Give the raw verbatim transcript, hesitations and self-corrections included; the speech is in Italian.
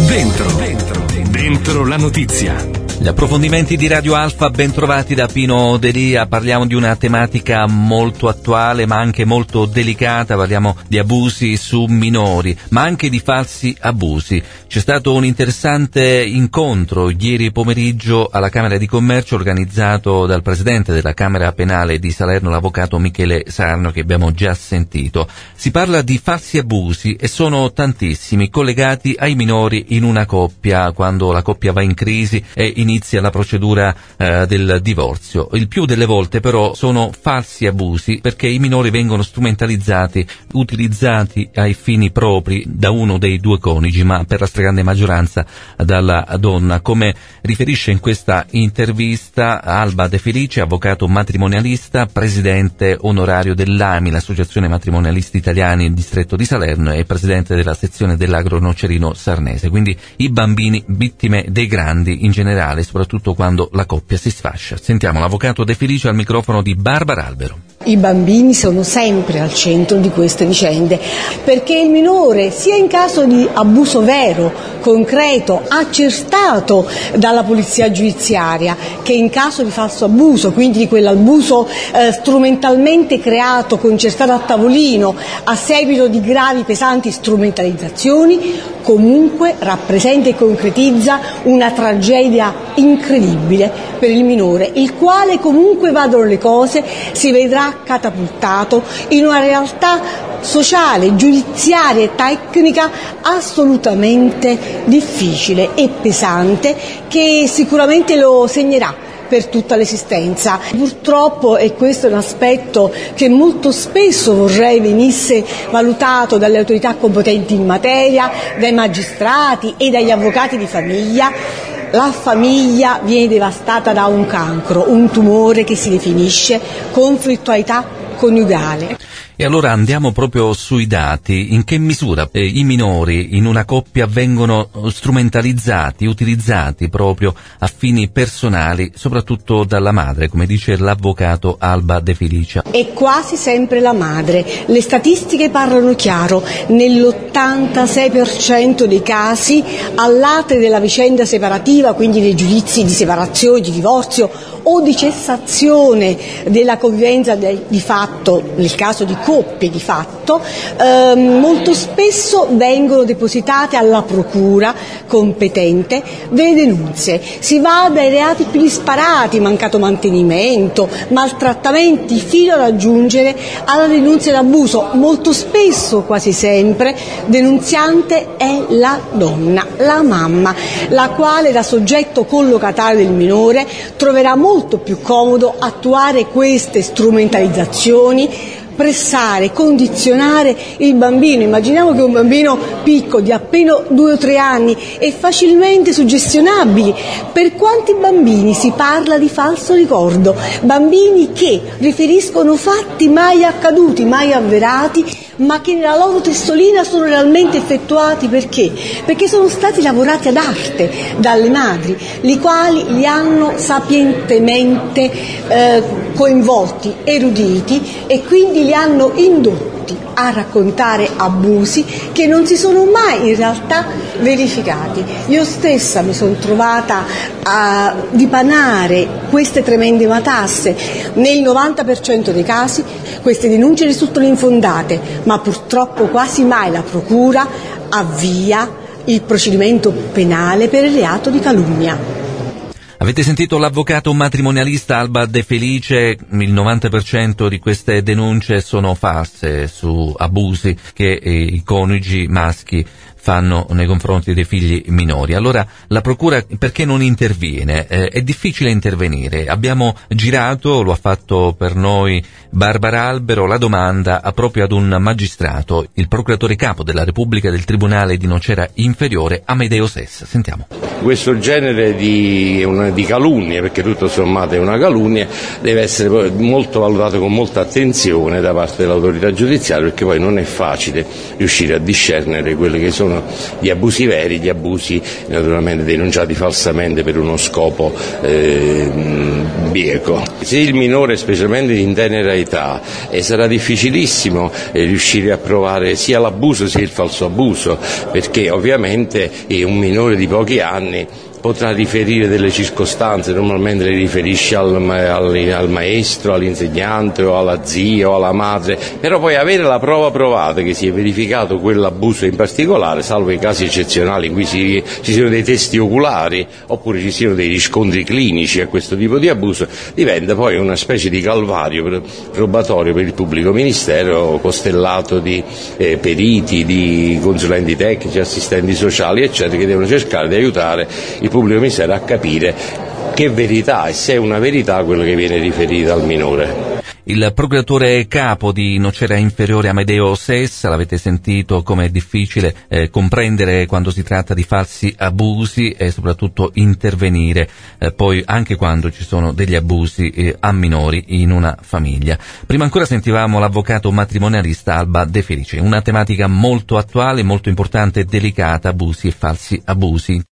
Dentro, dentro, dentro la notizia. Gli approfondimenti di Radio Alfa, ben trovati da Pino Delia. Parliamo di una tematica molto attuale ma anche molto delicata. Parliamo di abusi su minori, ma anche di falsi abusi. C'è stato un interessante incontro ieri pomeriggio alla Camera di Commercio organizzato dal presidente della Camera Penale di Salerno, l'avvocato Michele Sarno, che abbiamo già sentito. Si parla di falsi abusi e sono tantissimi, collegati ai minori in una coppia, quando la coppia va in crisi e inizia la procedura eh, del divorzio. Il più delle volte però sono falsi abusi, perché i minori vengono strumentalizzati, utilizzati ai fini propri da uno dei due coniugi, ma per la stragrande maggioranza dalla donna, come riferisce in questa intervista Alba De Felice, avvocato matrimonialista, presidente onorario dell'A M I, l'Associazione Matrimonialisti Italiani del distretto di Salerno, e presidente della sezione dell'Agro Nocerino Sarnese. Quindi i bambini vittime dei grandi in generale, soprattutto quando la coppia si sfascia. Sentiamo l'avvocato De Felice al microfono di Barbara Albero. I bambini sono sempre al centro di queste vicende, perché il minore, sia in caso di abuso vero, concreto, accertato dalla polizia giudiziaria, che in caso di falso abuso, quindi di quell'abuso eh, strumentalmente creato, concertato a tavolino, a seguito di gravi, pesanti strumentalizzazioni, comunque rappresenta e concretizza una tragedia incredibile per il minore, il quale, comunque vadano le cose, si vedrà catapultato in una realtà sociale, giudiziaria e tecnica assolutamente difficile e pesante, che sicuramente lo segnerà per tutta l'esistenza. Purtroppo, e questo è un aspetto che molto spesso vorrei venisse valutato dalle autorità competenti in materia, dai magistrati e dagli avvocati di famiglia, la famiglia viene devastata da un cancro, un tumore che si definisce conflittualità coniugale. E allora andiamo proprio sui dati. In che misura eh, i minori in una coppia vengono strumentalizzati, utilizzati proprio a fini personali, soprattutto dalla madre, come dice l'avvocato Alba De Felice? È quasi sempre la madre. Le statistiche parlano chiaro: nell'ottantasei per cento dei casi, all'atere della vicenda separativa, quindi dei giudizi di separazione, di divorzio o di cessazione della convivenza di fatto, nel caso di coppie di fatto, eh, molto spesso vengono depositate alla procura competente delle denunce. Si va dai reati più disparati, mancato mantenimento, maltrattamenti, fino a raggiungere alla denuncia d'abuso. Molto spesso, quasi sempre, denunziante è la donna, la mamma, la quale da soggetto collocatario del minore troverà molto molto più comodo attuare queste strumentalizzazioni, pressare, condizionare il bambino. Immaginiamo che un bambino piccolo di appena due o tre anni è facilmente suggestionabile. Per quanti bambini si parla di falso ricordo? Bambini che riferiscono fatti mai accaduti, mai avverati, ma che nella loro testolina sono realmente effettuati. Perché? Perché sono stati lavorati ad arte dalle madri, le quali li hanno sapientemente eh, coinvolti, eruditi, e quindi li hanno indotti a raccontare abusi che non si sono mai in realtà verificati. Io stessa mi sono trovata a dipanare queste tremende matasse. Nel novanta per cento dei casi queste denunce risultano infondate, ma purtroppo quasi mai la procura avvia il procedimento penale per il reato di calunnia. Avete sentito l'avvocato matrimonialista Alba De Felice. Il novanta per cento di queste denunce sono false su abusi che eh, i coniugi maschi fanno nei confronti dei figli minori. Allora la procura perché non interviene? Eh, è difficile intervenire. Abbiamo girato, lo ha fatto per noi Barbara Albero, la domanda a proprio ad un magistrato, il procuratore capo della Repubblica del Tribunale di Nocera Inferiore, Amedeo Sessa. Sentiamo. questo genere di, una, di calunnie, perché tutto sommato è una calunnia, deve essere molto valutato con molta attenzione da parte dell'autorità giudiziaria, perché poi non è facile riuscire a discernere quelli che sono gli abusi veri, gli abusi naturalmente denunciati falsamente per uno scopo eh, bieco. Se il minore, specialmente in tenera età, eh, sarà difficilissimo eh, riuscire a provare sia l'abuso sia il falso abuso, perché ovviamente eh, un minore di pochi anni potrà riferire delle circostanze, normalmente le riferisce al, al, al maestro, all'insegnante o alla zia o alla madre, però poi avere la prova provata che si è verificato quell'abuso in particolare, salvo i casi eccezionali in cui si, ci siano dei testi oculari oppure ci siano dei riscontri clinici a questo tipo di abuso, diventa poi una specie di calvario probatorio per il pubblico ministero, costellato di eh, periti, di consulenti tecnici, assistenti sociali eccetera, che devono cercare di aiutare il pubblico ministero a capire che verità e se è una verità quello che viene riferito al minore. Il procuratore capo di Nocera Inferiore Amedeo Sessa, l'avete sentito come è difficile eh, comprendere quando si tratta di falsi abusi e soprattutto intervenire eh, poi anche quando ci sono degli abusi eh, a minori in una famiglia. Prima ancora sentivamo l'avvocato matrimonialista Alba De Felice, una tematica molto attuale, molto importante e delicata, abusi e falsi abusi.